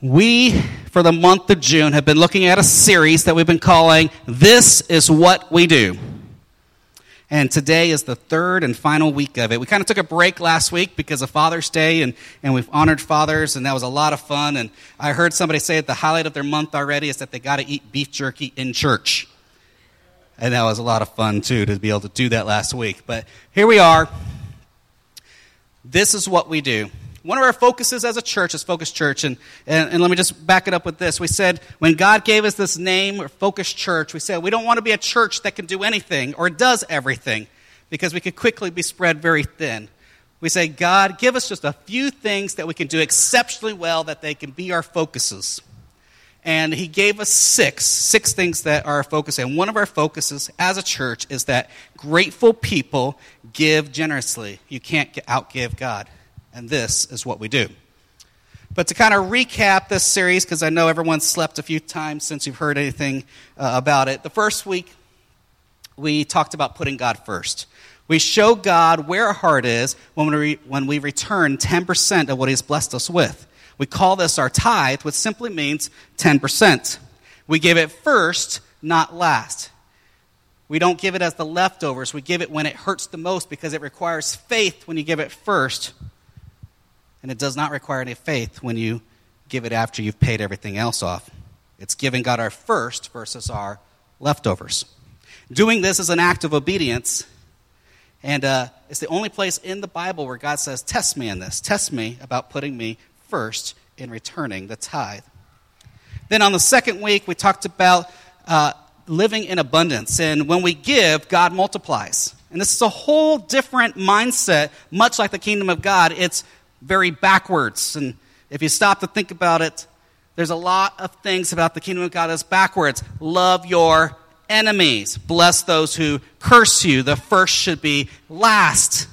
We, for the month of June, have been looking at a series that we've been calling This Is What We Do. And today is the third and final week of it. We kind of took a break last week because of Father's Day, and we've honored fathers, and that was a lot of fun. And I heard somebody say that the highlight of their month already is that they got to eat beef jerky in church. And that was a lot of fun, too, to be able to do that last week. But here we are. This is what we do. One of our focuses as a church is Focus Church, and let me just back it up with this. We said when God gave us this name, Focus Church, we said we don't want to be a church that can do anything or does everything because we could quickly be spread very thin. We say, God, give us just a few things that we can do exceptionally well that they can be our focuses. And he gave us six things that are our focus. And one of our focuses as a church is that grateful people give generously. You can't outgive God. And this is what we do. But to kind of recap this series, because I know everyone's slept a few times since you've heard anything about it. The first week, we talked about putting God first. We show God where our heart is when we return 10% of what he's blessed us with. We call this our tithe, which simply means 10%. We give it first, not last. We don't give it as the leftovers. We give it when it hurts the most because it requires faith when you give it first. And it does not require any faith when you give it after you've paid everything else off. It's giving God our first versus our leftovers. Doing this is an act of obedience. And it's the only place in the Bible where God says, test me in this. Test me about putting me first in returning the tithe. Then on the second week, we talked about living in abundance. And when we give, God multiplies. And this is a whole different mindset, much like the kingdom of God. It's very backwards. And if you stop to think about it, there's a lot of things about the kingdom of God that's backwards. Love your enemies. Bless those who curse you. The first should be last.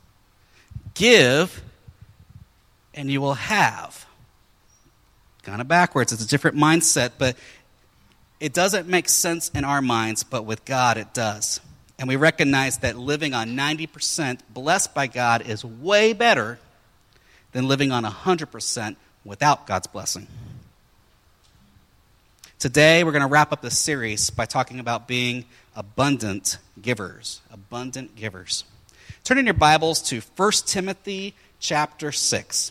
Give, and you will have. Kind of backwards. It's a different mindset, but it doesn't make sense in our minds, but with God it does. And we recognize that living on 90% blessed by God is way better than living on 100% without God's blessing. Today, we're going to wrap up this series by talking about being abundant givers. Abundant givers. Turn in your Bibles to 1 Timothy chapter 6.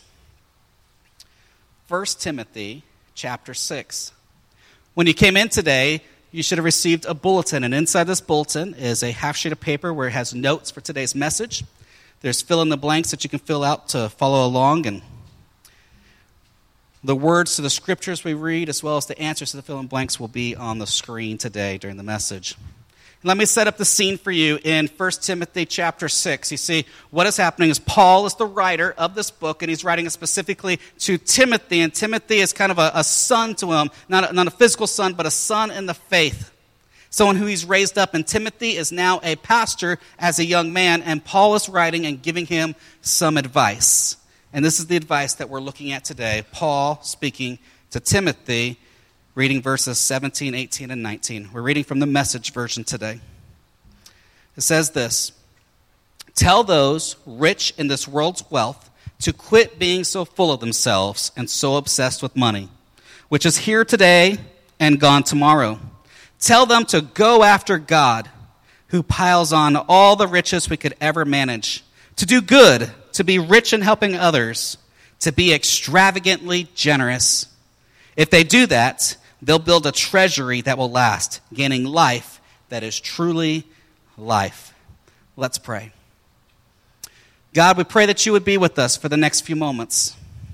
1 Timothy chapter 6. When you came in today, you should have received a bulletin, and inside this bulletin is a half sheet of paper where it has notes for today's message. There's fill in the blanks that you can fill out to follow along, and the words to the scriptures we read as well as the answers to the fill in blanks will be on the screen today during the message. And let me set up the scene for you in 1 Timothy chapter 6. You see, what is happening is Paul is the writer of this book, and he's writing it specifically to Timothy, and Timothy is kind of a son to him, not a physical son, but a son in the faith. Someone who he's raised up, and Timothy is now a pastor as a young man, and Paul is writing and giving him some advice. And this is the advice that we're looking at today. Paul speaking to Timothy, reading verses 17, 18, and 19. We're reading from the Message version today. It says this, "Tell those rich in this world's wealth to quit being so full of themselves and so obsessed with money, which is here today and gone tomorrow. Tell them to go after God, who piles on all the riches we could ever manage, to do good, to be rich in helping others, to be extravagantly generous. If they do that, they'll build a treasury that will last, gaining life that is truly life." Let's pray. God, we pray that you would be with us for the next few moments,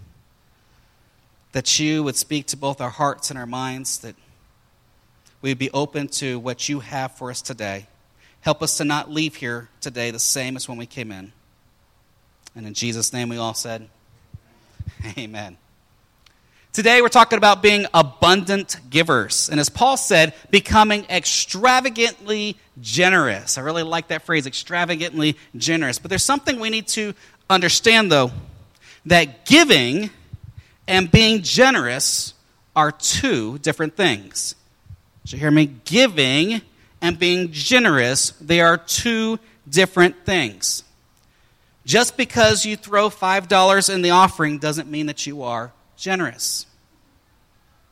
that you would speak to both our hearts and our minds, that we'd be open to what you have for us today. Help us to not leave here today the same as when we came in. And in Jesus' name we all said, amen. Today we're talking about being abundant givers. And as Paul said, becoming extravagantly generous. I really like that phrase, extravagantly generous. But there's something we need to understand, though, that giving and being generous are two different things. Did you hear me? Giving and being generous, they are two different things. Just because you throw $5 in the offering doesn't mean that you are generous.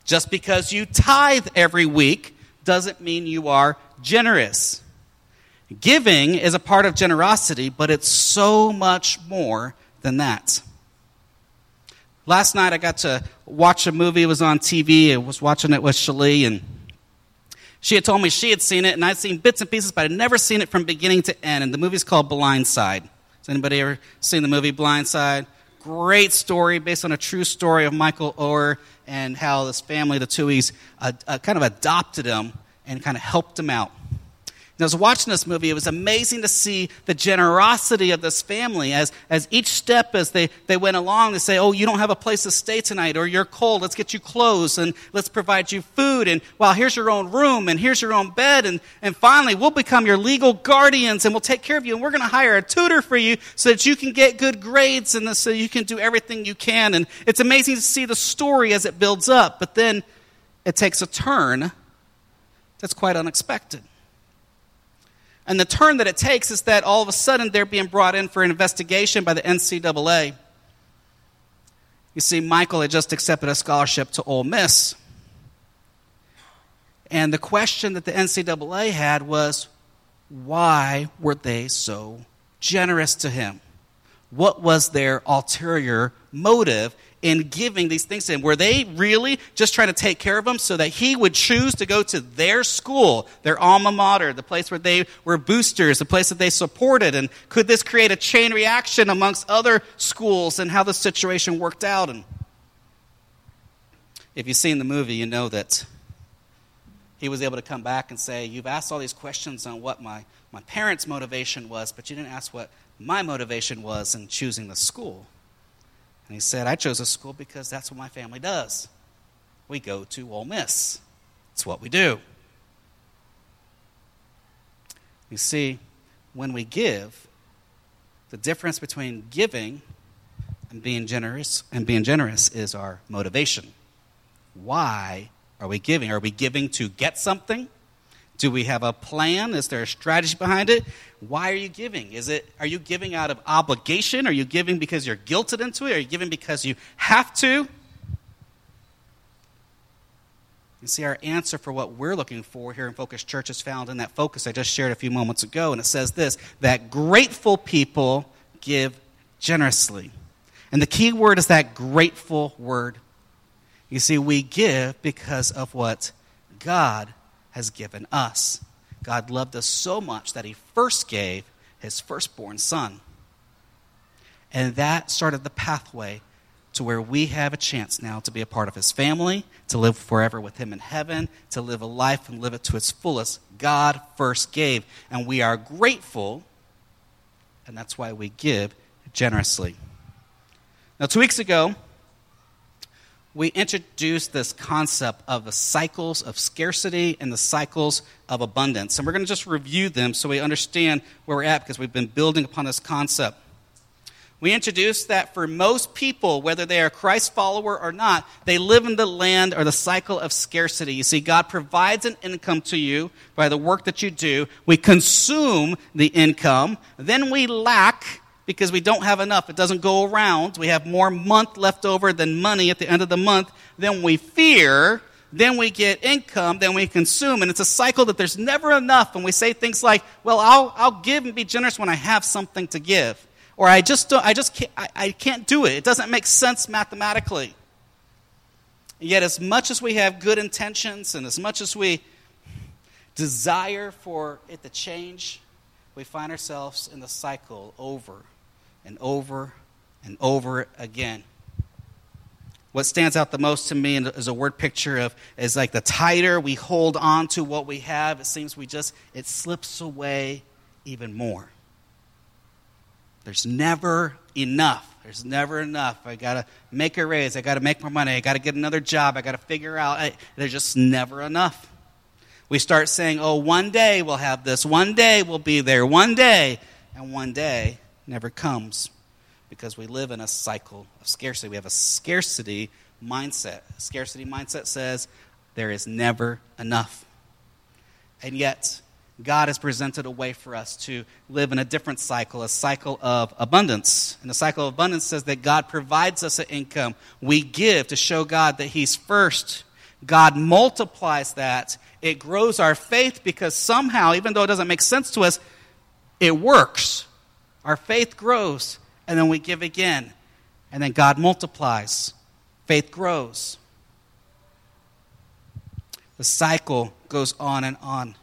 Just because you tithe every week doesn't mean you are generous. Giving is a part of generosity, but it's so much more than that. Last night I got to watch a movie. It was on TV. I was watching it with Shalee, and she had told me she had seen it, and I'd seen bits and pieces, but I'd never seen it from beginning to end. And the movie's called Blindside. Has anybody ever seen the movie Blindside? Great story based on a true story of Michael Oher and how this family, the Tuohys, kind of adopted him and kind of helped him out. And I was watching this movie. It was amazing to see the generosity of this family as each step as they went along. They say, oh, you don't have a place to stay tonight, or you're cold. Let's get you clothes, and let's provide you food. And, well, here's your own room, and here's your own bed. And finally, we'll become your legal guardians, and we'll take care of you. And we're going to hire a tutor for you so that you can get good grades and so you can do everything you can. And it's amazing to see the story as it builds up. But then it takes a turn that's quite unexpected. And the turn that it takes is that all of a sudden they're being brought in for an investigation by the NCAA. You see, Michael had just accepted a scholarship to Ole Miss. And the question that the NCAA had was, why were they so generous to him? What was their ulterior motive in giving these things to him? Were they really just trying to take care of him so that he would choose to go to their school, their alma mater, the place where they were boosters, the place that they supported? And could this create a chain reaction amongst other schools and how the situation worked out? And if you've seen the movie, you know that he was able to come back and say, you've asked all these questions on what my parents' motivation was, but you didn't ask what my motivation was in choosing the school. And he said, I chose a school because that's what my family does. We go to Ole Miss. It's what we do. You see, when we give, the difference between giving and being generous is our motivation. Why are we giving? Are we giving to get something? Do we have a plan? Is there a strategy behind it? Why are you giving? Are you giving out of obligation? Are you giving because you're guilted into it? Are you giving because you have to? You see, our answer for what we're looking for here in Focus Church is found in that focus I just shared a few moments ago. And it says this, that grateful people give generously. And the key word is that grateful word. You see, we give because of what God has given us. God loved us so much that he first gave his firstborn son. And that started the pathway to where we have a chance now to be a part of his family, to live forever with him in heaven, to live a life and live it to its fullest. God first gave, and we are grateful, and that's why we give generously. Now, 2 weeks ago, we introduced this concept of the cycles of scarcity and the cycles of abundance. And we're going to just review them so we understand where we're at because we've been building upon this concept. We introduced that for most people, whether they are a Christ follower or not, they live in the land or the cycle of scarcity. You see, God provides an income to you by the work that you do. We consume the income. Then we lack because we don't have enough. It doesn't go around. We have more month left over than money at the end of the month. Then we fear. Then we get income. Then we consume. And it's a cycle that there's never enough. And we say things like, well, I'll give and be generous when I have something to give. Or I can't do it. It doesn't make sense mathematically. Yet as much as we have good intentions and as much as we desire for it to change, we find ourselves in the cycle over and over and over again. What stands out the most to me is a word picture is like the tighter we hold on to what we have, it seems it slips away even more. There's never enough. There's never enough. I got to make a raise. I got to make more money. I got to get another job. I got to figure out. There's just never enough. We start saying, oh, one day we'll have this. One day we'll be there. One day. And one day never comes because we live in a cycle of scarcity. We have a scarcity mindset. A scarcity mindset says there is never enough. And yet, God has presented a way for us to live in a different cycle, a cycle of abundance. And the cycle of abundance says that God provides us an income. We give to show God that he's first. God multiplies that. It grows our faith because somehow, even though it doesn't make sense to us, it works. Our faith grows, and then we give again. And then God multiplies. Faith grows. The cycle goes on and on.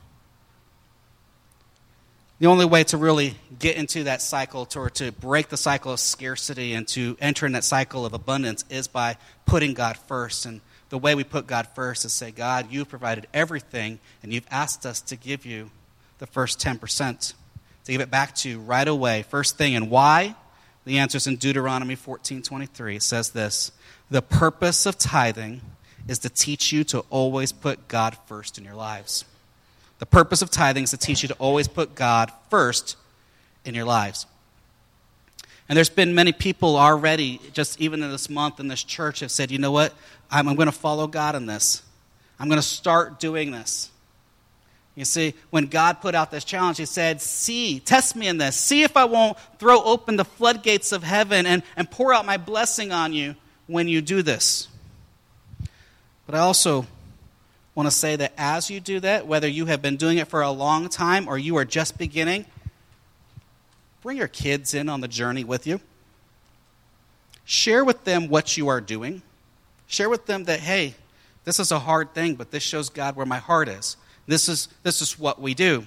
The only way to really get into that cycle, or to break the cycle of scarcity and to enter in that cycle of abundance, is by putting God first. And the way we put God first is say, God, you've provided everything, and you've asked us to give you the first 10%, to give it back to you right away. First thing, and why? The answer is in Deuteronomy 14:23. It says this: the purpose of tithing is to teach you to always put God first in your lives. The purpose of tithing is to teach you to always put God first in your lives. And there's been many people already, just even in this month in this church, have said, you know what, I'm going to follow God in this. I'm going to start doing this. You see, when God put out this challenge, he said, test me in this. See if I won't throw open the floodgates of heaven and pour out my blessing on you when you do this. But I also want to say that as you do that, whether you have been doing it for a long time or you are just beginning, bring your kids in on the journey with you. Share with them what you are doing. Share with them that, hey, this is a hard thing, but this shows God where my heart is. This is what we do.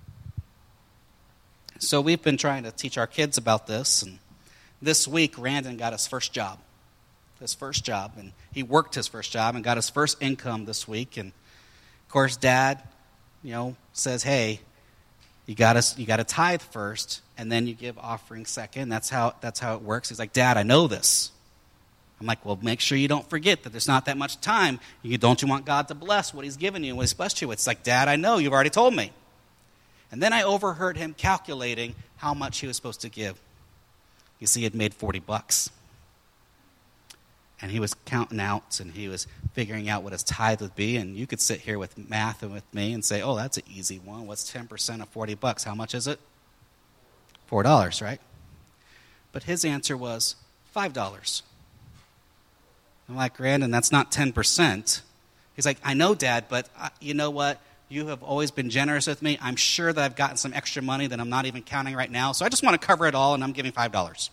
So we've been trying to teach our kids about this, and this week Randon got his first job. And he worked his first job and got his first income this week. And of course, Dad, says, "Hey, you got to tithe first, and then you give offering second." That's how it works. He's like, "Dad, I know this." I'm like, "Well, make sure you don't forget that there's not that much time. Don't you want God to bless what He's given you and what He's blessed you with?" It's like, "Dad, I know. You've already told me." And then I overheard him calculating how much he was supposed to give. You see, he had made $40. And he was counting out, and he was figuring out what his tithe would be. And you could sit here with math and with me and say, oh, that's an easy one. What's 10% of $40? How much is it? $4, right? But his answer was $5. I'm like, Brandon, that's not 10%. He's like, I know, Dad, but you know what? You have always been generous with me. I'm sure that I've gotten some extra money that I'm not even counting right now. So I just want to cover it all, and I'm giving $5.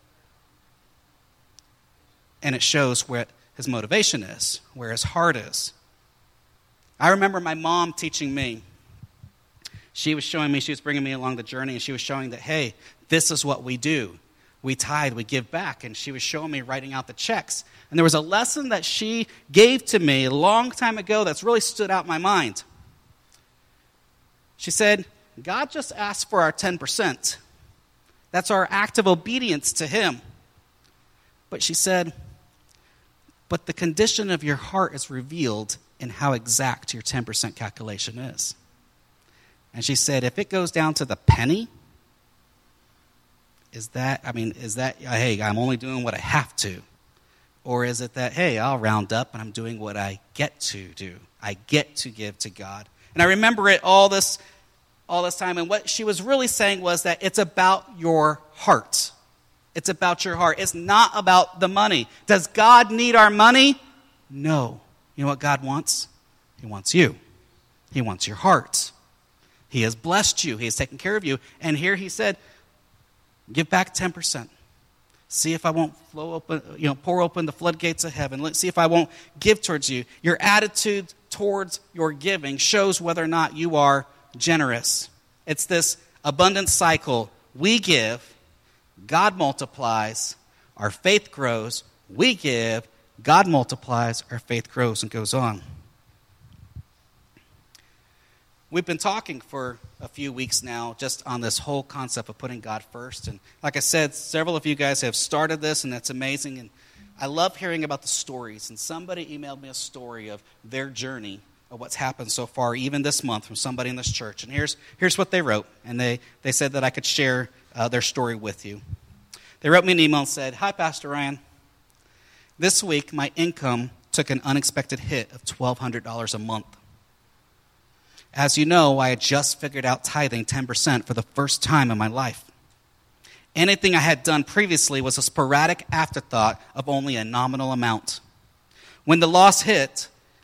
And it shows where his motivation is, where his heart is. I remember my mom teaching me. She was showing me, she was bringing me along the journey, and she was showing that, hey, this is what we do. We tithe, we give back. And she was showing me writing out the checks. And there was a lesson that she gave to me a long time ago that's really stood out in my mind. She said, God just asked for our 10%. That's our act of obedience to Him. But she said, but the condition of your heart is revealed in how exact your 10% calculation is. And she said, if it goes down to the penny, is that, hey, I'm only doing what I have to? Or is it that, hey, I'll round up and I'm doing what I get to do? I get to give to God. And I remember it all this time. And what she was really saying was that it's about your heart. It's about your heart. It's not about the money. Does God need our money? No. You know what God wants? He wants you. He wants your heart. He has blessed you. He has taken care of you. And here he said, give back 10%. See if I won't pour open the floodgates of heaven. Let's see if I won't give towards you. Your attitude towards your giving shows whether or not you are generous. It's this abundant cycle. We give, God multiplies, our faith grows. We give, God multiplies, our faith grows, and goes on. We've been talking for a few weeks now just on this whole concept of putting God first. And like I said, several of you guys have started this, and that's amazing. And I love hearing about the stories. And somebody emailed me a story of their journey of what's happened so far, even this month, from somebody in this church. And here's what they wrote. And they said that I could share their story with you. They wrote me an email and said, "Hi, Pastor Ryan. This week, my income took an unexpected hit of $1,200 a month. As you know, I had just figured out tithing 10% for the first time in my life. Anything I had done previously was a sporadic afterthought of only a nominal amount. When the loss hit,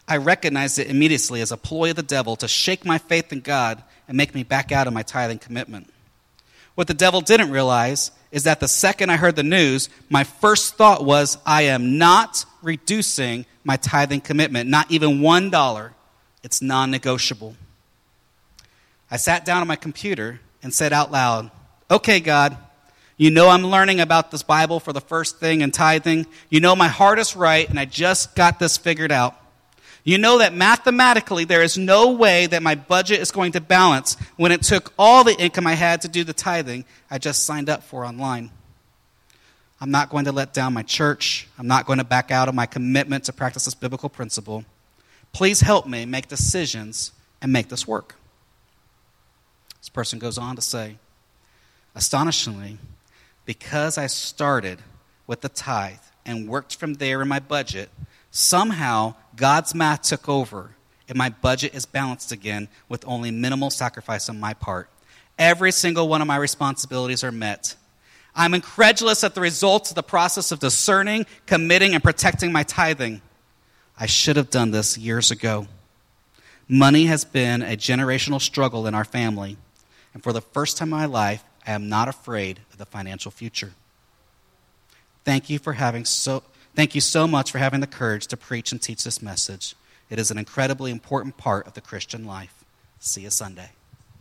I recognized it immediately as a ploy of the devil to shake my faith in God and make me back out of my tithing commitment. What the devil didn't realize is that the second I heard the news, my first thought was, I am not reducing my tithing commitment, not even $1. It's non-negotiable. I sat down on my computer and said out loud, okay, God, you know I'm learning about this Bible for the first thing in tithing. You know my heart is right, and I just got this figured out. You know that mathematically there is no way that my budget is going to balance when it took all the income I had to do the tithing I just signed up for online. I'm not going to let down my church. I'm not going to back out of my commitment to practice this biblical principle. Please help me make decisions and make this work. This person goes on to say, astonishingly, because I started with the tithe and worked from there in my budget, somehow God's math took over and my budget is balanced again with only minimal sacrifice on my part. Every single one of my responsibilities are met. I'm incredulous at the results of the process of discerning, committing, and protecting my tithing. I should have done this years ago. Money has been a generational struggle in our family, and for the first time in my life, I am not afraid of the financial future. Thank you so much for having the courage to preach and teach this message. It is an incredibly important part of the Christian life. See you Sunday.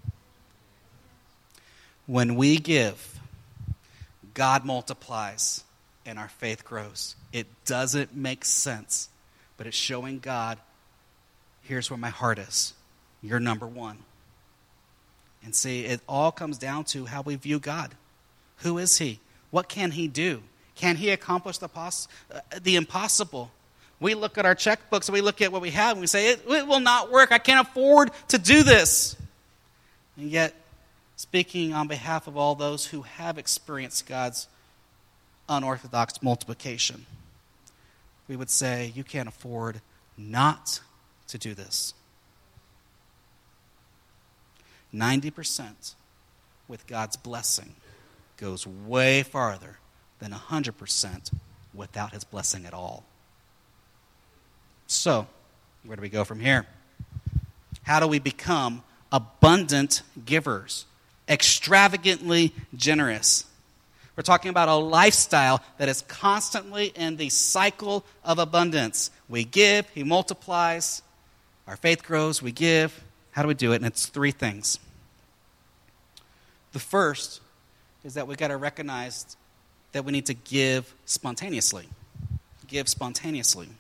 When we give, God multiplies and our faith grows. It doesn't make sense, but it's showing God, here's where my heart is. You're number one. And see, it all comes down to how we view God. Who is he? What can he do? Can he accomplish the impossible? We look at our checkbooks and we look at what we have and we say, it will not work. I can't afford to do this. And yet, speaking on behalf of all those who have experienced God's unorthodox multiplication, we would say, you can't afford not to do this. 90% with God's blessing goes way farther than 100% without his blessing at all. So, where do we go from here? How do we become abundant givers, extravagantly generous? We're talking about a lifestyle that is constantly in the cycle of abundance. We give, he multiplies, our faith grows, we give. How do we do it? And it's three things. The first is that we've got to recognize that we need to give spontaneously. Give spontaneously.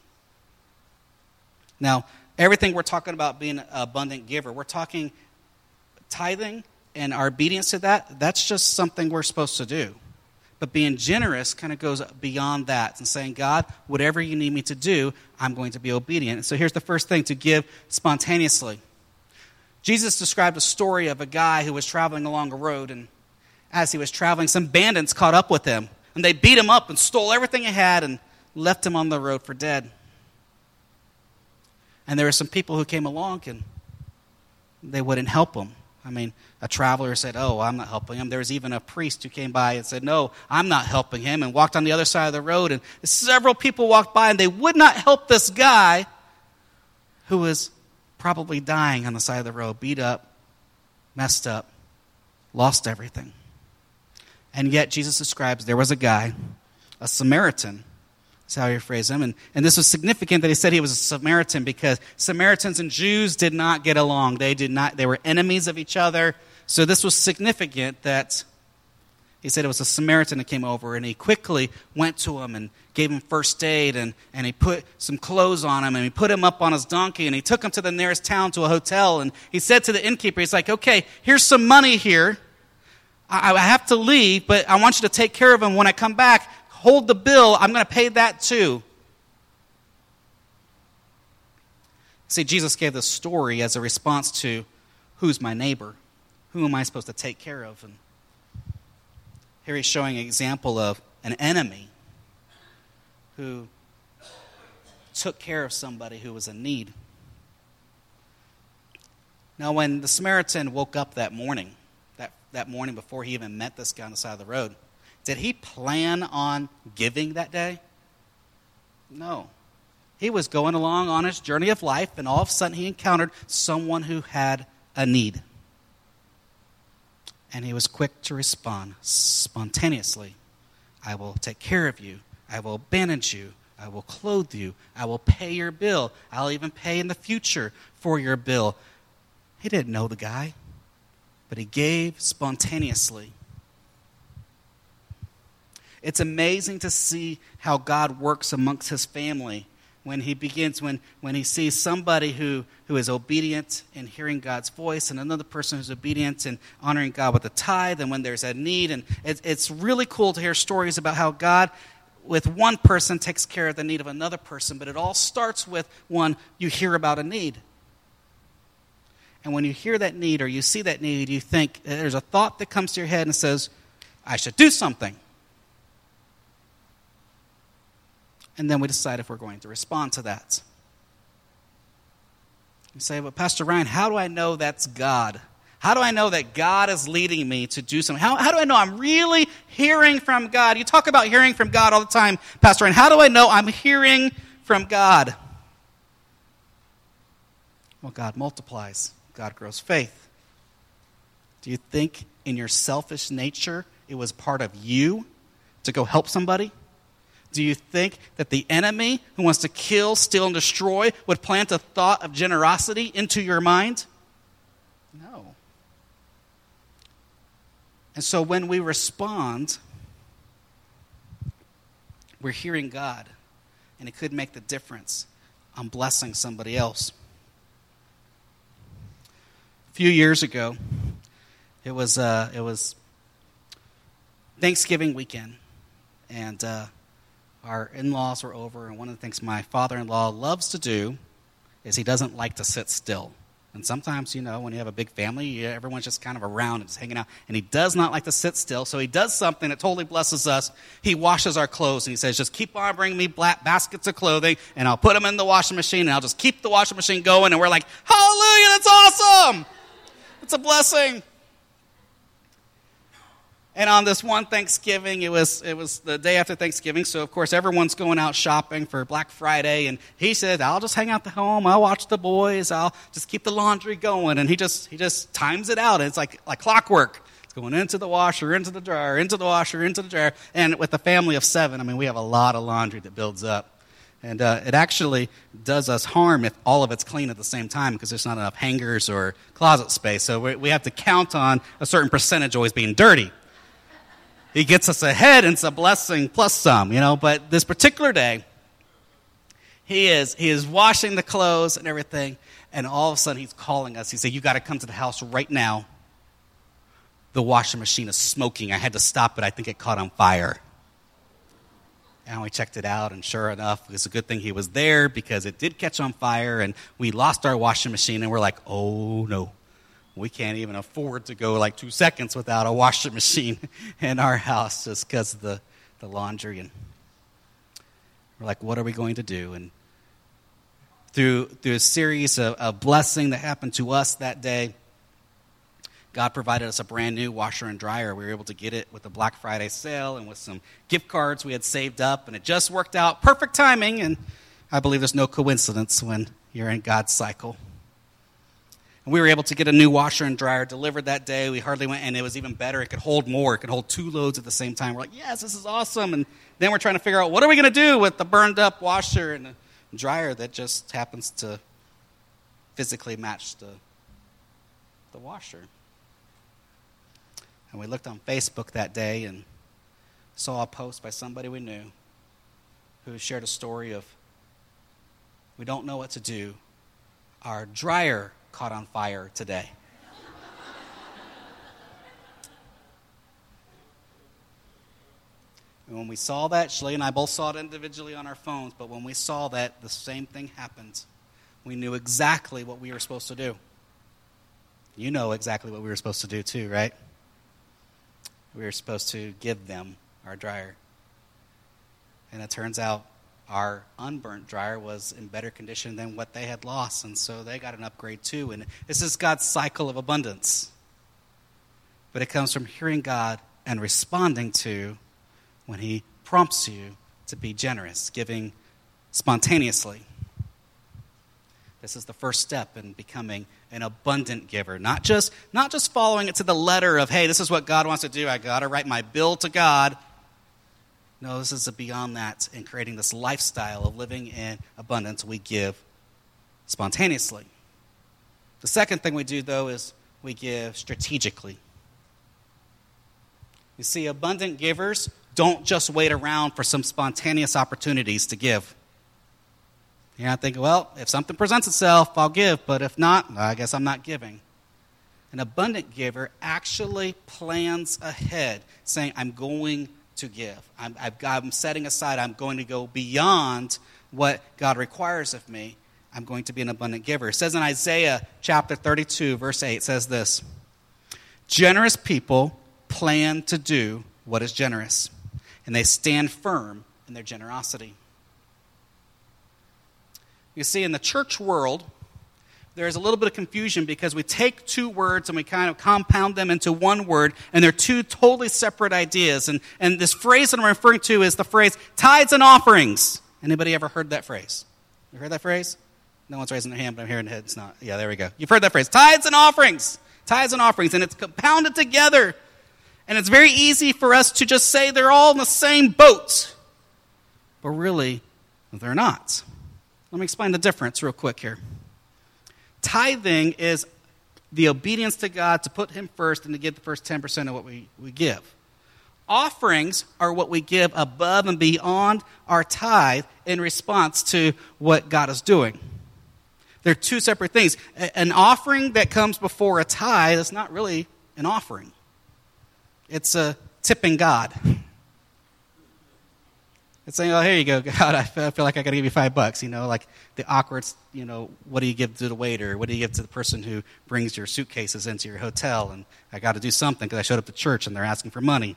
Now, everything we're talking about being an abundant giver, we're talking tithing and our obedience to that, that's just something we're supposed to do. But being generous kind of goes beyond that and saying, God, whatever you need me to do, I'm going to be obedient. And so here's the first thing, to give spontaneously. Jesus described a story of a guy who was traveling along a road, and as he was traveling, some bandits caught up with him, and they beat him up and stole everything he had and left him on the road for dead. And there were some people who came along, and they wouldn't help him. I mean, a traveler said, oh, I'm not helping him. There was even a priest who came by and said, no, I'm not helping him, and walked on the other side of the road. And several people walked by, and they would not help this guy who was probably dying on the side of the road, beat up, messed up, lost everything. And yet Jesus describes there was a guy, a Samaritan. That's how he phrased him. And this was significant that he said he was a Samaritan because Samaritans and Jews did not get along. They were enemies of each other. So this was significant that he said it was a Samaritan that came over, and he quickly went to him and gave him first aid, and he put some clothes on him, and he put him up on his donkey, and he took him to the nearest town to a hotel, and he said to the innkeeper, he's like, okay, here's some money here. I have to leave, but I want you to take care of him. When I come back, hold the bill. I'm going to pay that too. See, Jesus gave this story as a response to, who's my neighbor? Who am I supposed to take care of? And here he's showing an example of an enemy who took care of somebody who was in need. Now, when the Samaritan woke up that morning before he even met this guy on the side of the road, did he plan on giving that day? No. He was going along on his journey of life, and all of a sudden he encountered someone who had a need. And he was quick to respond spontaneously. I will take care of you. I will bandage you. I will clothe you. I will pay your bill. I'll even pay in the future for your bill. He didn't know the guy, but he gave spontaneously. It's amazing to see how God works amongst his family when he begins, when he sees somebody who is obedient in hearing God's voice, and another person who's obedient in honoring God with a tithe, and when there's a need. And it's really cool to hear stories about how God, with one person, takes care of the need of another person, but it all starts with one, you hear about a need. And when you hear that need or you see that need, you think, there's a thought that comes to your head and says, I should do something. And then we decide if we're going to respond to that. You say, but Pastor Ryan, how do I know that's God? How do I know that God is leading me to do something? How do I know I'm really hearing from God? You talk about hearing from God all the time, Pastor Ryan. How do I know I'm hearing from God? Well, God multiplies. God grows faith. Do you think in your selfish nature it was part of you to go help somebody? Do you think that the enemy who wants to kill, steal, and destroy would plant a thought of generosity into your mind? No. And so when we respond, we're hearing God, and it could make the difference on blessing somebody else. A few years ago, it was Thanksgiving weekend, and our in-laws were over, and one of the things my father-in-law loves to do is he doesn't like to sit still. And sometimes, when you have a big family, everyone's just kind of around and just hanging out. And he does not like to sit still, so he does something that totally blesses us. He washes our clothes, and he says, just keep on bringing me baskets of clothing, and I'll put them in the washing machine, and I'll just keep the washing machine going. And we're like, hallelujah, that's awesome! It's a blessing. And on this one Thanksgiving, it was the day after Thanksgiving, so of course everyone's going out shopping for Black Friday, and he said, I'll just hang out at home, I'll watch the boys, I'll just keep the laundry going, and he just times it out, and it's like clockwork. It's going into the washer, into the dryer, into the washer, into the dryer, and with a family of 7, we have a lot of laundry that builds up. And it actually does us harm if all of it's clean at the same time because there's not enough hangers or closet space, so we have to count on a certain percentage always being dirty. He gets us ahead, and it's a blessing plus some, But this particular day, he is washing the clothes and everything, and all of a sudden he's calling us. He said, you got to come to the house right now. The washing machine is smoking. I had to stop it. I think it caught on fire. And we checked it out, and sure enough, it's a good thing he was there because it did catch on fire, and we lost our washing machine, and we're like, oh, no. We can't even afford to go 2 seconds without a washing machine in our house just because of the laundry. And we're like, what are we going to do? And through a series of blessing that happened to us that day, God provided us a brand new washer and dryer. We were able to get it with the Black Friday sale and with some gift cards we had saved up, and it just worked out. Perfect timing, and I believe there's no coincidence when you're in God's cycle. We were able to get a new washer and dryer delivered that day. We hardly went, and it was even better. It could hold more. It could hold 2 loads at the same time. We're like, yes, this is awesome. And then we're trying to figure out, what are we going to do with the burned up washer and a dryer that just happens to physically match the washer? And we looked on Facebook that day and saw a post by somebody we knew who shared a story of, we don't know what to do. Our dryer caught on fire today. And when we saw that, Shelly and I both saw it individually on our phones, but when we saw that, the same thing happened. We knew exactly what we were supposed to do. You know exactly what we were supposed to do too, right? We were supposed to give them our dryer. And it turns out our unburnt dryer was in better condition than what they had lost, and so they got an upgrade too. And this is God's cycle of abundance. But it comes from hearing God and responding to when he prompts you to be generous, giving spontaneously. This is the first step in becoming an abundant giver. Not just following it to the letter of, hey, this is what God wants to do. I got to write my bill to God. No, this is beyond that in creating this lifestyle of living in abundance. We give spontaneously. The second thing we do, though, is we give strategically. You see, abundant givers don't just wait around for some spontaneous opportunities to give. You're not thinking, well, if something presents itself, I'll give, but if not, I guess I'm not giving. An abundant giver actually plans ahead, saying, I'm going to give. I'm setting aside, I'm going to go beyond what God requires of me. I'm going to be an abundant giver. It says in Isaiah chapter 32, verse 8, it says this, generous people plan to do what is generous, and they stand firm in their generosity. You see, in the church world, there's a little bit of confusion because we take two words and we kind of compound them into one word, and they're two totally separate ideas. And this phrase that I'm referring to is the phrase tithes and offerings. Anybody ever heard that phrase? You heard that phrase? No one's raising their hand, but I'm hearing it. It's not. Yeah, there we go. You've heard that phrase. Tithes and offerings. Tithes and offerings. And it's compounded together. And it's very easy for us to just say they're all in the same boat. But really, they're not. Let me explain the difference real quick here. Tithing is the obedience to God to put him first and to give the first 10% of what we give. Offerings are what we give above and beyond our tithe in response to what God is doing. They're two separate things. An offering that comes before a tithe is not really an offering. It's a tipping God. It's saying, oh, here you go, God, I feel like I got to give you $5. Like the awkward, what do you give to the waiter? What do you give to the person who brings your suitcases into your hotel? And I got to do something because I showed up to church and they're asking for money.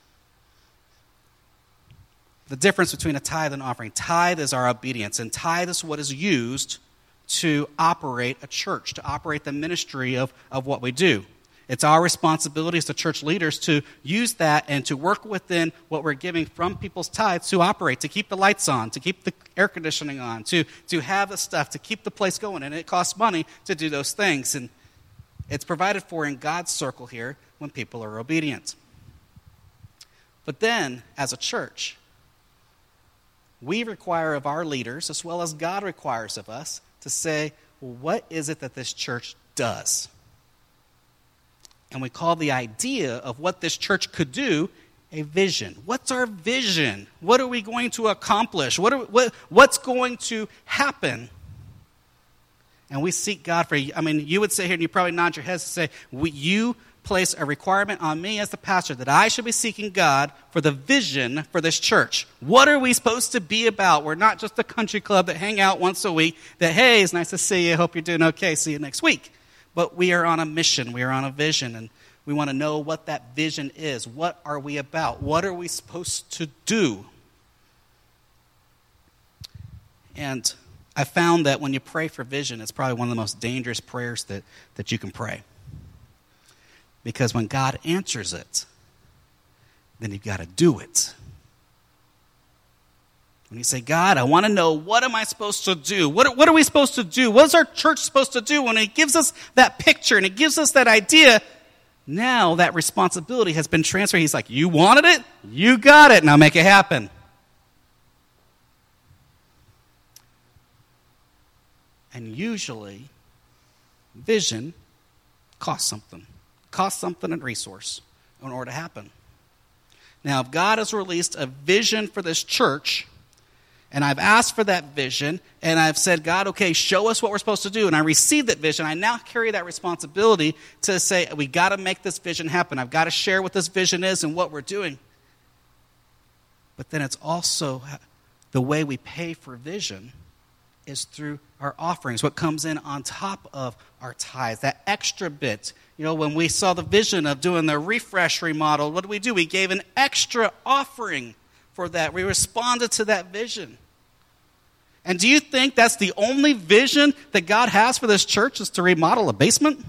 The difference between a tithe and offering. Tithe is our obedience, and tithe is what is used to operate a church, to operate the ministry of what we do. It's our responsibility as the church leaders to use that and to work within what we're giving from people's tithes to operate, to keep the lights on, to keep the air conditioning on, to have the stuff, to keep the place going. And it costs money to do those things. And it's provided for in God's circle here when people are obedient. But then, as a church, we require of our leaders, as well as God requires of us, to say, well, what is it that this church does? And we call the idea of what this church could do a vision. What's our vision? What are we going to accomplish? What's going to happen? And we seek God for, you would sit here and you probably nod your heads and say, you place a requirement on me as the pastor that I should be seeking God for the vision for this church. What are we supposed to be about? We're not just a country club that hang out once a week that, hey, it's nice to see you. Hope you're doing okay. See you next week. But we are on a mission. We are on a vision, and we want to know what that vision is. What are we about? What are we supposed to do? And I found that when you pray for vision, it's probably one of the most dangerous prayers that you can pray. Because when God answers it, then you've got to do it. When you say, God, I want to know, what am I supposed to do? What are we supposed to do? What is our church supposed to do? When he gives us that picture and he gives us that idea, now that responsibility has been transferred. He's like, you wanted it? You got it. Now make it happen. And usually, vision costs something. Costs something in resource in order to happen. Now, if God has released a vision for this church, and I've asked for that vision, and I've said, God, okay, show us what we're supposed to do, and I received that vision, I now carry that responsibility to say, we got to make this vision happen. I've got to share what this vision is and what we're doing. But then it's also the way we pay for vision is through our offerings, what comes in on top of our tithes, that extra bit. When we saw the vision of doing the refresh remodel, what did? We gave an extra offering for that. We responded to that vision. And do you think that's the only vision that God has for this church is to remodel a basement?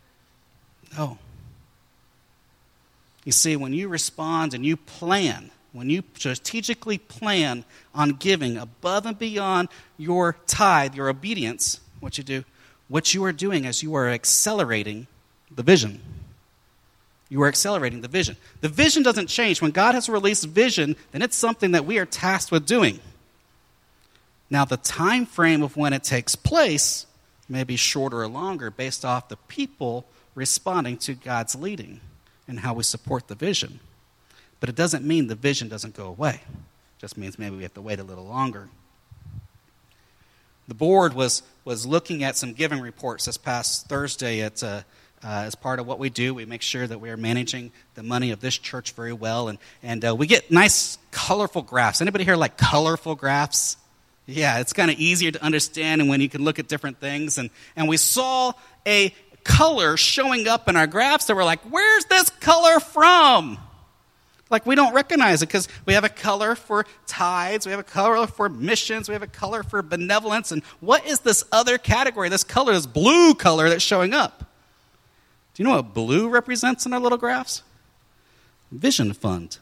No. You see, when you respond and you plan, when you strategically plan on giving above and beyond your tithe, your obedience, what you are doing is you are accelerating the vision. You are accelerating the vision. The vision doesn't change. When God has released vision, then it's something that we are tasked with doing. Now, the time frame of when it takes place may be shorter or longer based off the people responding to God's leading and how we support the vision. But it doesn't mean the vision doesn't go away. It just means maybe we have to wait a little longer. The board was looking at some giving reports this past Thursday as part of what we do. We make sure that we are managing the money of this church very well. And we get nice, colorful graphs. Anybody here like colorful graphs? Yeah, it's kind of easier to understand and when you can look at different things. And we saw a color showing up in our graphs that we're like, where's this color from? Like we don't recognize it because we have a color for tithes, we have a color for missions, we have a color for benevolence. And what is this other category, this color, this blue color that's showing up? Do you know what blue represents in our little graphs? Vision fund.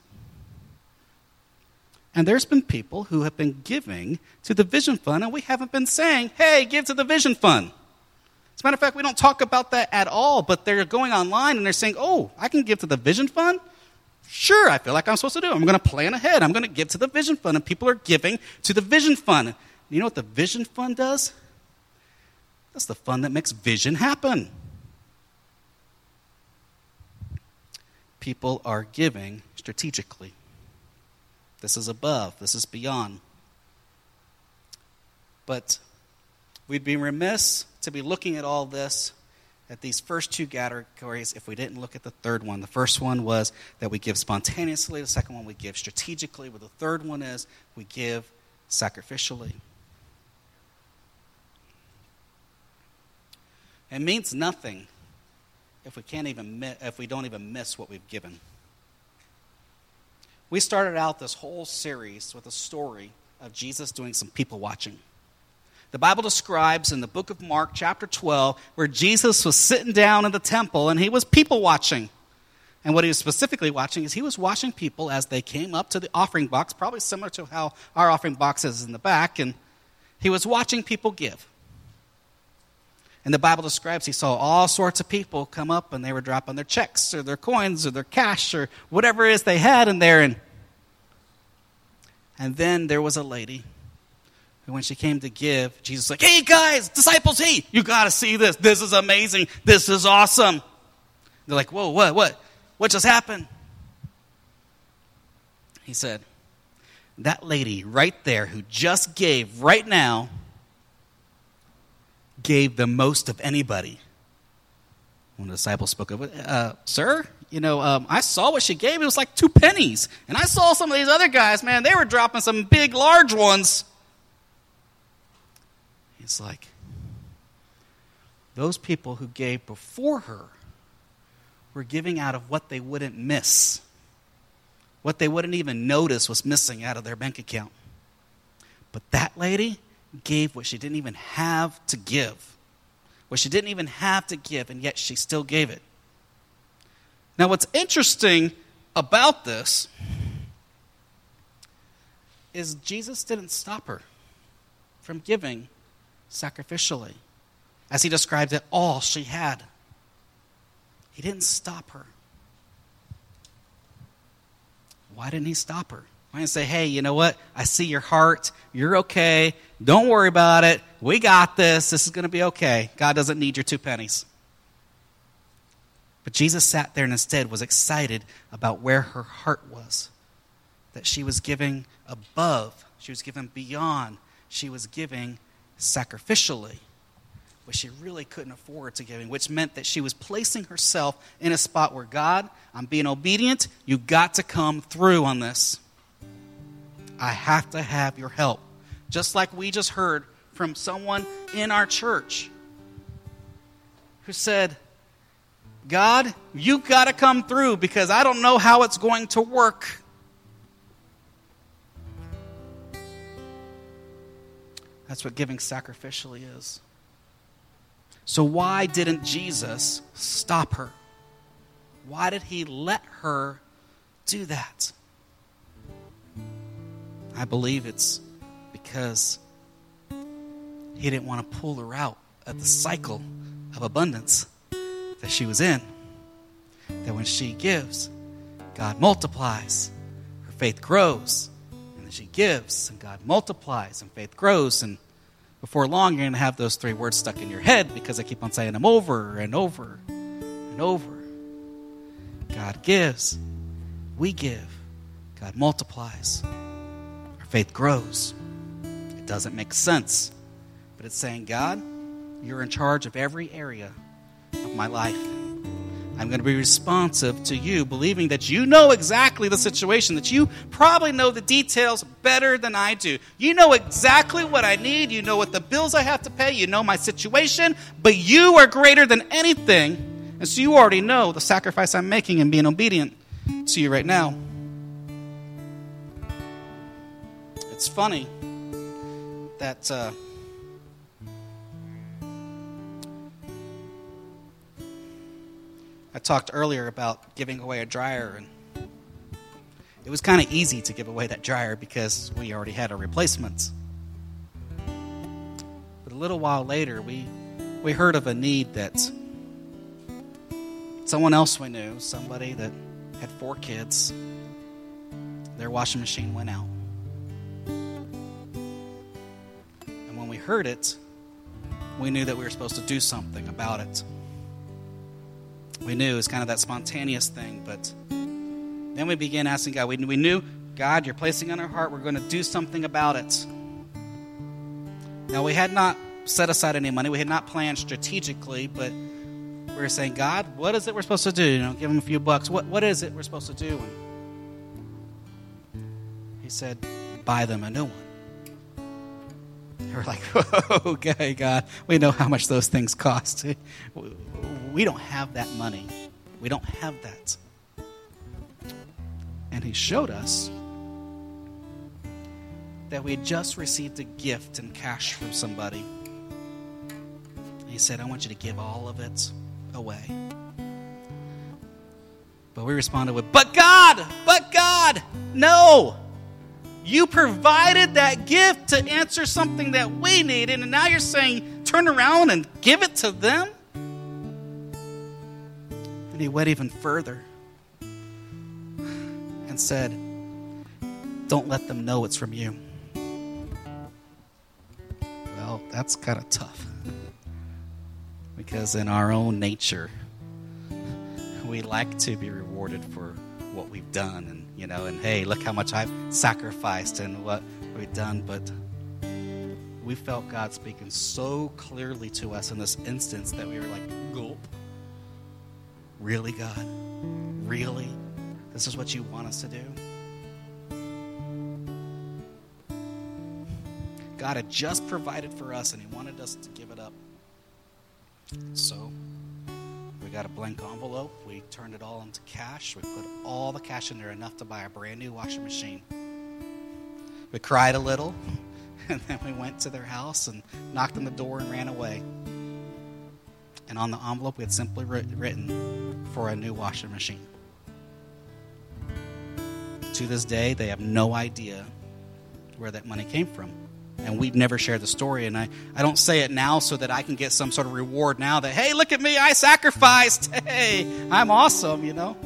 And there's been people who have been giving to the vision fund, and we haven't been saying, hey, give to the vision fund. As a matter of fact, we don't talk about that at all, but they're going online and they're saying, oh, I can give to the vision fund? Sure, I feel like I'm supposed to do it. I'm going to plan ahead. I'm going to give to the vision fund, and people are giving to the vision fund. You know what the vision fund does? That's the fund that makes vision happen. People are giving strategically. This is above. This is beyond. But we'd be remiss to be looking at all this, at these first two categories, if we didn't look at the third one. The first one was that we give spontaneously. The second one, we give strategically. But the third one is we give sacrificially. It means nothing if we don't even miss what we've given. We started out this whole series with a story of Jesus doing some people watching. The Bible describes in the book of Mark, chapter 12, where Jesus was sitting down in the temple and he was people watching. And what he was specifically watching is he was watching people as they came up to the offering box, probably similar to how our offering box is in the back, and he was watching people give. And the Bible describes he saw all sorts of people come up and they were dropping their checks or their coins or their cash or whatever it is they had in there. And then there was a lady who, when she came to give, Jesus was like, hey guys, disciples, hey, you got to see this. This is amazing. This is awesome. They're like, whoa, what just happened? He said, that lady right there who just gave right now gave the most of anybody. One of the disciples spoke of it. Sir, I saw what she gave. It was like 2 pennies. And I saw some of these other guys, man, they were dropping some big, large ones. It's like, those people who gave before her were giving out of what they wouldn't miss. What they wouldn't even notice was missing out of their bank account. But that lady gave what she didn't even have to give. What she didn't even have to give, and yet she still gave it. Now, what's interesting about this is Jesus didn't stop her from giving sacrificially. As he described it, all she had. He didn't stop her. Why didn't he stop her? Why didn't he say, hey, you know what? I see your heart. You're okay. Don't worry about it. We got this. This is going to be okay. God doesn't need your 2 pennies. But Jesus sat there and instead was excited about where her heart was. That she was giving above. She was giving beyond. She was giving sacrificially. But she really couldn't afford to giving, which meant that she was placing herself in a spot where, God, I'm being obedient. You got to come through on this. I have to have your help. Just like we just heard from someone in our church who said, God, you got to come through because I don't know how it's going to work. That's what giving sacrificially is. So why didn't Jesus stop her? Why did he let her do that? I believe it's because he didn't want to pull her out of the cycle of abundance that she was in. That when she gives, God multiplies. Her faith grows. And then she gives, and God multiplies, and faith grows. And before long, you're going to have those 3 words stuck in your head because I keep on saying them over and over and over. God gives. We give. God multiplies. Our faith grows. It doesn't make sense. But it's saying, God, you're in charge of every area of my life. I'm going to be responsive to you, believing that you know exactly the situation, that you probably know the details better than I do. You know exactly what I need. You know what the bills I have to pay. You know my situation, but you are greater than anything. And so you already know the sacrifice I'm making and being obedient to you right now. It's funny that I talked earlier about giving away a dryer, and it was kind of easy to give away that dryer because we already had a replacement. But a little while later, we heard of a need that someone else we knew, somebody that had 4 kids, their washing machine went out. And when we heard it, we knew that we were supposed to do something about it. We knew it was kind of that spontaneous thing, but then we began asking God. We knew, God, you're placing on our heart, we're going to do something about it. Now, we had not set aside any money. We had not planned strategically, but we were saying, God, what is it we're supposed to do? Give them a few bucks. What is it we're supposed to do? And he said, buy them a new one. We're like, okay, God, we know how much those things cost. We don't have that money. We don't have that. And he showed us that we had just received a gift in cash from somebody. He said, I want you to give all of it away. But we responded with, but God, no. You provided that gift to answer something that we needed, and now you're saying, turn around and give it to them? And he went even further and said, don't let them know it's from you. Well, that's kind of tough. Because in our own nature, we like to be rewarded for what we've done. And hey, look how much I've sacrificed and what we've done. But we felt God speaking so clearly to us in this instance that we were like, gulp. Really, God? Really? This is what you want us to do? God had just provided for us, and he wanted us to give it up. So we got a blank envelope. We turned it all into cash. We put all the cash in there, enough to buy a brand new washing machine. We cried a little, and then we went to their house and knocked on the door and ran away. And on the envelope, we had simply written for a new washing machine. To this day, they have no idea where that money came from. And we've never shared the story. And I don't say it now so that I can get some sort of reward now that, hey, look at me, I sacrificed. Hey, I'm awesome, No.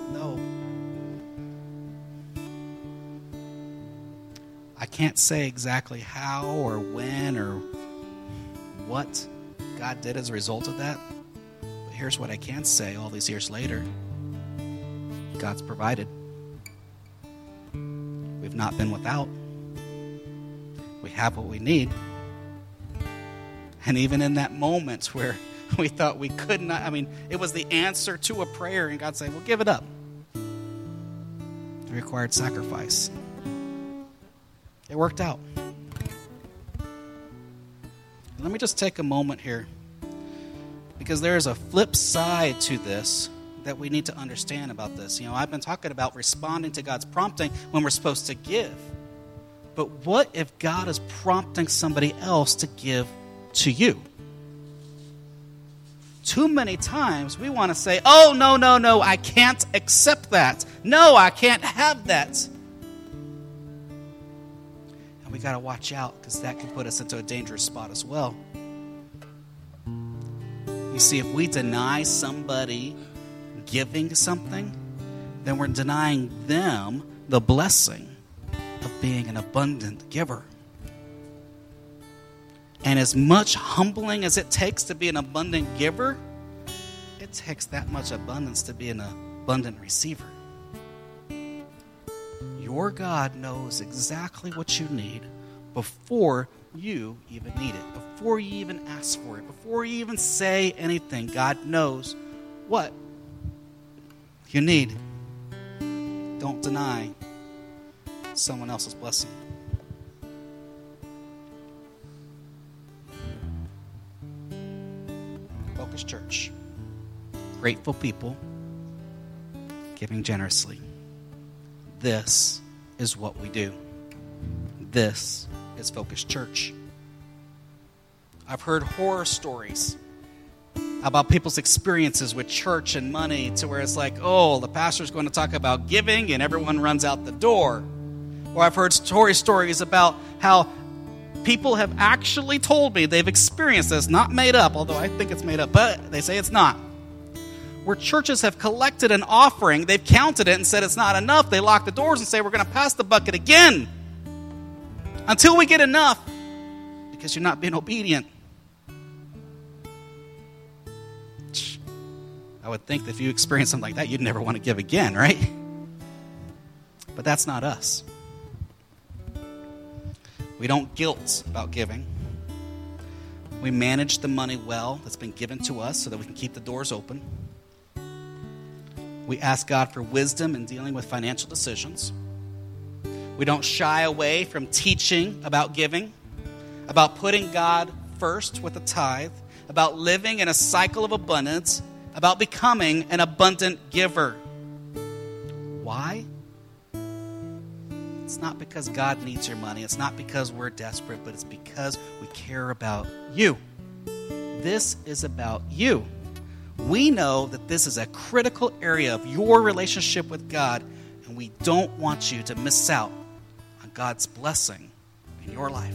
I can't say exactly how or when or what God did as a result of that. But here's what I can say all these years later. God's provided. We've not been without. We have what we need. And even in that moment where we thought we could not, it was the answer to a prayer, and God said, well, give it up. It required sacrifice. It worked out. Let me just take a moment here, because there is a flip side to this that we need to understand about this. I've been talking about responding to God's prompting when we're supposed to give. But what if God is prompting somebody else to give to you? Too many times we want to say, oh, no, I can't accept that. No, I can't have that. we got to watch out because that can put us into a dangerous spot as well. You see, if we deny somebody giving something, then we're denying them the blessing of being an abundant giver. And as much humbling as it takes to be an abundant giver, it takes that much abundance to be an abundant receiver. Your God knows exactly what you need before you even need it, before you even ask for it, before you even say anything. God knows what you need. Don't deny someone else's blessing. Focus Church. Grateful people giving generously. This is what we do. This is Focus Church. I've heard horror stories about people's experiences with church and money to where it's like, oh, the pastor's going to talk about giving and everyone runs out the door. Or I've heard stories about how people have actually told me they've experienced this, not made up, although I think it's made up, but they say it's not. Where churches have collected an offering, they've counted it and said it's not enough. They lock the doors and say we're going to pass the bucket again until we get enough because you're not being obedient. I would think that if you experience something like that, you'd never want to give again, right? But that's not us. We don't guilt about giving. We manage the money well that's been given to us so that we can keep the doors open. We ask God for wisdom in dealing with financial decisions. We don't shy away from teaching about giving, about putting God first with a tithe, about living in a cycle of abundance, about becoming an abundant giver. Why? It's not because God needs your money. It's not because we're desperate, but it's because we care about you. This is about you. We know that this is a critical area of your relationship with God, and we don't want you to miss out on God's blessing in your life.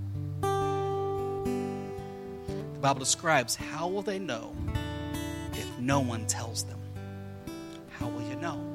The Bible describes, how will they know if no one tells them? How will you know?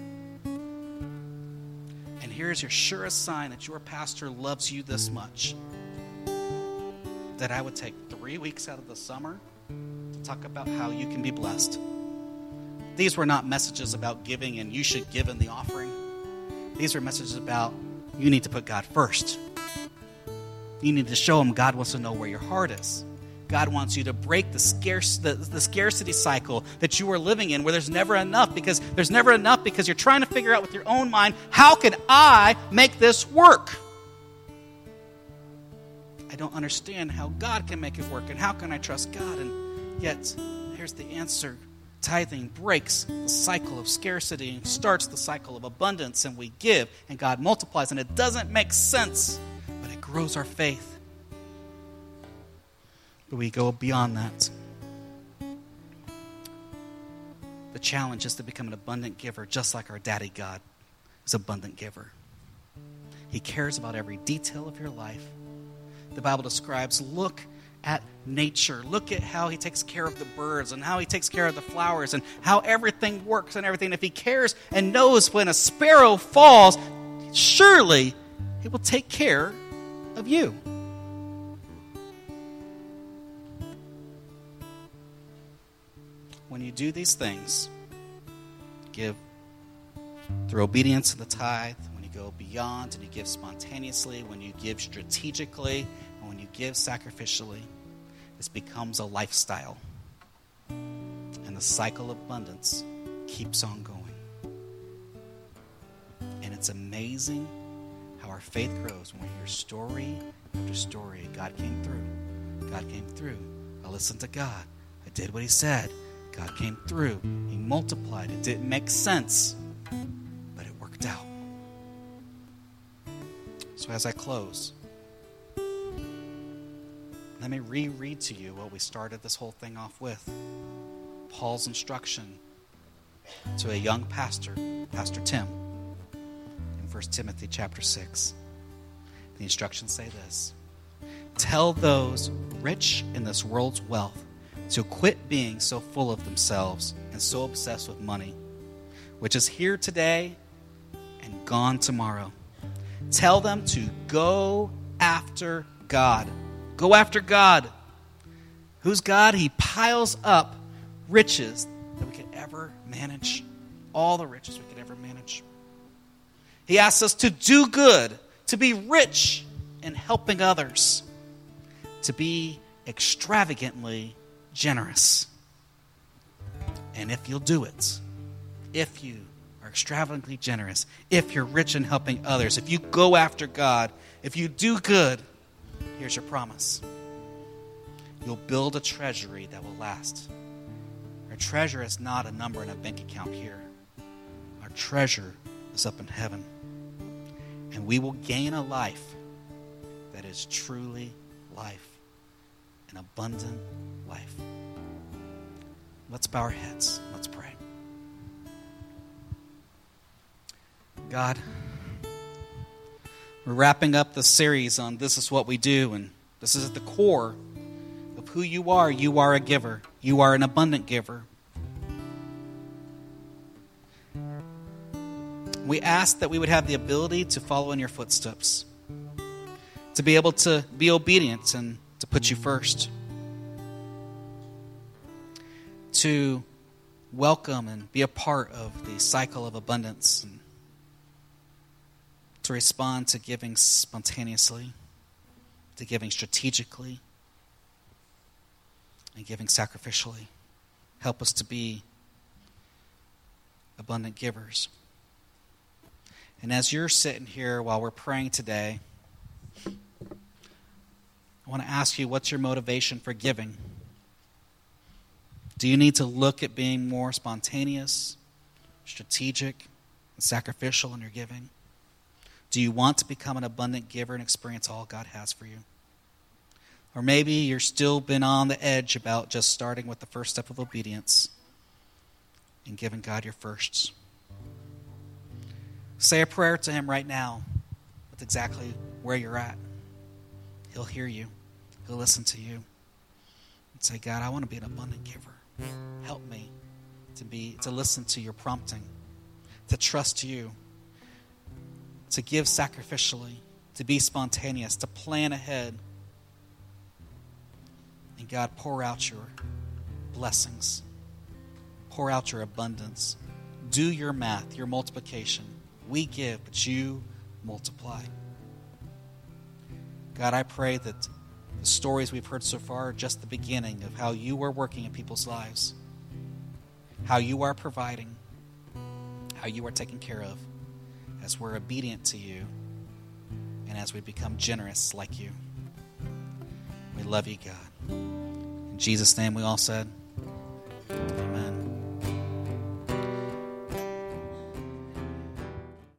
And here's your surest sign that your pastor loves you this much, that I would take 3 weeks out of the summer to talk about how you can be blessed. These were not messages about giving and you should give in the offering. These were messages about you need to put God first. You need to show him God wants to know where your heart is. God wants you to break the scarcity cycle that you are living in, where there's never enough because you're trying to figure out with your own mind, how can I make this work? I don't understand how God can make it work, and how can I trust God? And yet, here's the answer. Tithing breaks the cycle of scarcity and starts the cycle of abundance, and we give, and God multiplies, and it doesn't make sense, but it grows our faith. But we go beyond that. The challenge is to become an abundant giver, just like our daddy God is an abundant giver. He cares about every detail of your life. The Bible describes, look at nature. Look at how he takes care of the birds and how he takes care of the flowers and how everything works and everything. If he cares and knows when a sparrow falls, surely he will take care of you. When you do these things, give through obedience to the tithe, when you go beyond and you give spontaneously, when you give strategically, and when you give sacrificially, this becomes a lifestyle. And the cycle of abundance keeps on going. And it's amazing how our faith grows when we hear story after story. God came through. God came through. I listened to God. I did what he said. God came through. He multiplied. It didn't make sense, but it worked out. So as I close, let me reread to you what we started this whole thing off with. Paul's instruction to a young pastor, Pastor Tim, in 1 Timothy chapter 6. The instructions say this: tell those rich in this world's wealth to quit being so full of themselves and so obsessed with money, which is here today and gone tomorrow. Tell them to go after God. Go after God. Who's God? He piles up riches that we could ever manage. All the riches we could ever manage. He asks us to do good, to be rich in helping others, to be extravagantly generous. And if you'll do it, if you are extravagantly generous, if you're rich in helping others, if you go after God, if you do good, here's your promise. You'll build a treasury that will last. Our treasure is not a number in a bank account here. Our treasure is up in heaven. And we will gain a life that is truly life, an abundant life. Let's bow our heads. Let's pray. God, we're wrapping up the series on This Is What We Do, and this is at the core of who you are. You are a giver. You are an abundant giver. We ask that we would have the ability to follow in your footsteps, to be able to be obedient and to put you first, to welcome and be a part of the cycle of abundance, and to respond to giving spontaneously, to giving strategically, and giving sacrificially. Help us to be abundant givers. And as you're sitting here while we're praying today, I want to ask you, what's your motivation for giving? Do you need to look at being more spontaneous, strategic, and sacrificial in your giving? Do you want to become an abundant giver and experience all God has for you? Or maybe you're still been on the edge about just starting with the first step of obedience and giving God your firsts. Say a prayer to him right now with exactly where you're at. He'll hear you. He'll listen to you. And say, God, I want to be an abundant giver. Help me to listen to your prompting, to trust you, to give sacrificially, to be spontaneous, to plan ahead. And God, pour out your blessings. Pour out your abundance. Do your math, your multiplication. We give, but you multiply. God, I pray that the stories we've heard so far are just the beginning of how you are working in people's lives, how you are providing, how you are taking care of, as we're obedient to you and as we become generous like you. We love you, God. In Jesus' name we all said, amen.